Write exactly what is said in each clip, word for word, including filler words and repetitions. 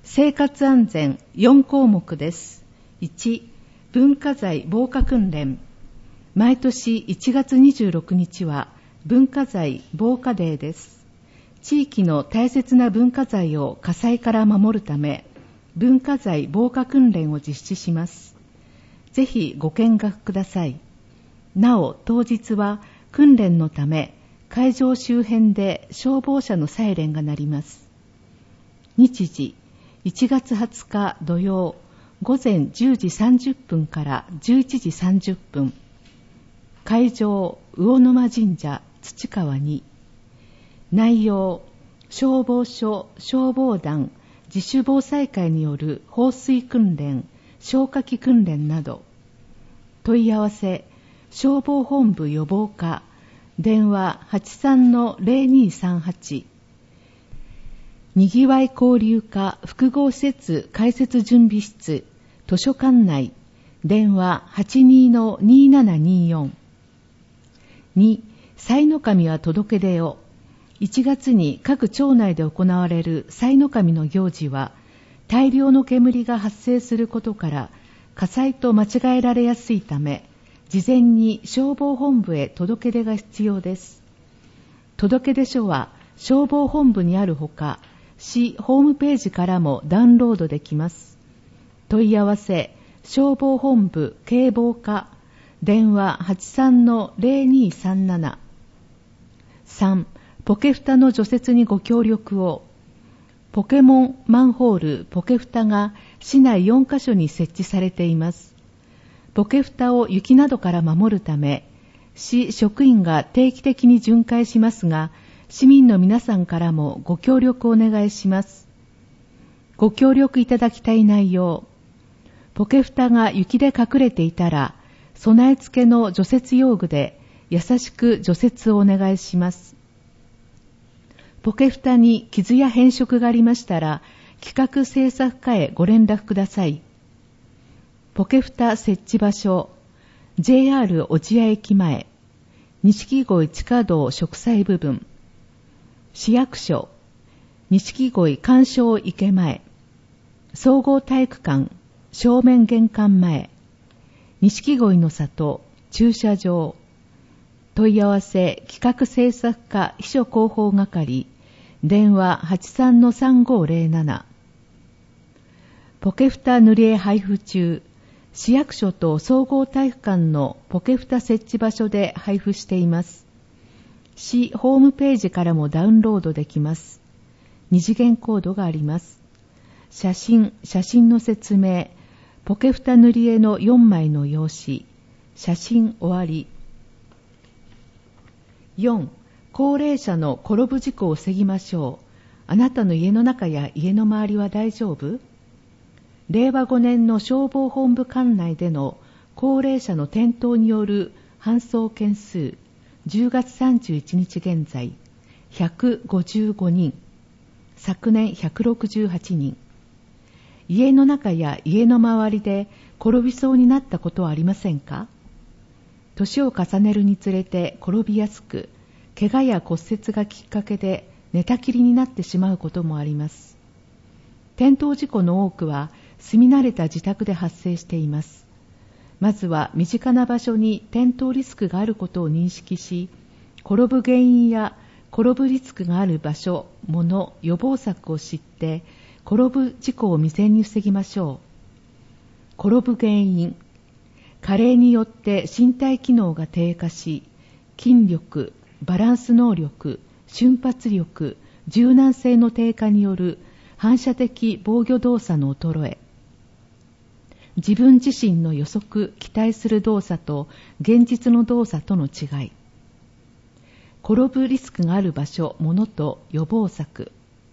生活安全よん項目です。いち、文化財防火訓練。毎年いちがつにじゅうろくにちは文化財防火デーです。地域の大切な文化財を火災から守るため、文化財防火訓練を実施します。ぜひご見学ください。なお、当日は訓練のため、会場周辺で消防車のサイレンが鳴ります。日時、いちがつはつか土曜、午前じゅうじさんじゅっぷんからじゅういちじさんじゅっぷん。会場、魚沼神社土川に。内容、消防署、消防団、自主防災会による放水訓練、消火器訓練など。問い合わせ、消防本部予防課、電話 はちさんのゼロにさんはち。にぎわい交流課複合施設開設準備室、図書館内、電話 はちにのにななによん。に、祭の神は届け出を。いちがつに各町内で行われる祭の神の行事は、大量の煙が発生することから火災と間違えられやすいため、事前に消防本部へ届け出が必要です。届け出書は消防本部にあるほか、市ホームページからもダウンロードできます。問い合わせ、消防本部警防課、電話 はちさんのゼロにさんなな。さん、ポケフタの除雪にご協力を。ポケモンマンホールポケフタが市内よんかしょに設置されています。ポケフタを雪などから守るため、市職員が定期的に巡回しますが、市民の皆さんからもご協力をお願いします。ご協力いただきたい内容。ポケフタが雪で隠れていたら、備え付けの除雪用具で優しく除雪をお願いします。ポケフタに傷や変色がありましたら、企画制作課へご連絡ください。ポケフタ設置場所、ジェイアール 小千谷駅前、錦鯉地下道植栽部分、市役所、錦鯉鑑賞池前、総合体育館、正面玄関前、錦鯉の里、駐車場。問い合わせ、企画制作課秘書広報係、電話 はちさんのさんごゼロなな。ポケフタ塗り絵配布中、市役所と総合体育館のポケフタ設置場所で配布しています。市ホームページからもダウンロードできます。二次元コードがあります。写真、写真の説明、ポケフタ塗り絵のよんまいの用紙、写真終わり。よん、高齢者の転ぶ事故を防ぎましょう。あなたの家の中や家の周りは大丈夫？れいわごねんの消防本部管内での高齢者の転倒による搬送件数、じゅうがつさんじゅういちにち現在、ひゃくごじゅうごにん。昨年ひゃくろくじゅうはちにん。家の中や家の周りで転びそうになったことはありませんか？年を重ねるにつれて転びやすく、怪我や骨折がきっかけで寝たきりになってしまうこともあります。転倒事故の多くは住み慣れた自宅で発生しています。まずは身近な場所に転倒リスクがあることを認識し、転ぶ原因や転ぶリスクがある場所、物、予防策を知って、転ぶ事故を未然に防ぎましょう。転ぶ原因。加齢によって身体機能が低下し、筋力、バランス能力、瞬発力、柔軟性の低下による反射的防御動作の衰え、自分自身の予測、期待する動作と現実の動作との違い、転ぶリスクがある場所、物と予防策、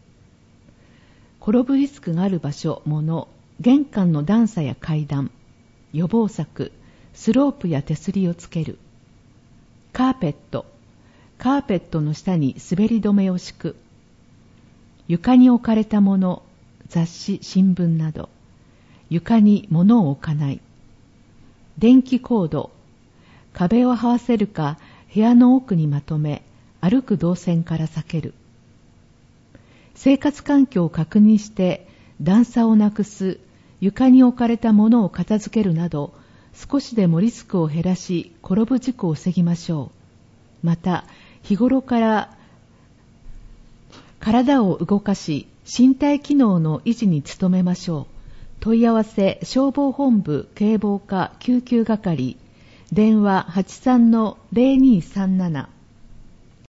転ぶリスクがある場所、物、玄関の段差や階段、予防策、スロープや手すりをつける、カーペット、カーペットの下に滑り止めを敷く、床に置かれたもの、雑誌、新聞など、床に物を置かない、電気コード、壁を這わせるか部屋の奥にまとめ、歩く動線から避ける、生活環境を確認して段差をなくす、床に置かれたものを片付けるなど、少しでもリスクを減らし、転ぶ事故を防ぎましょう。また、日頃から体を動かし、身体機能の維持に努めましょう。問い合わせ、消防本部警防課救急係、電話 はちさんのゼロにさんなな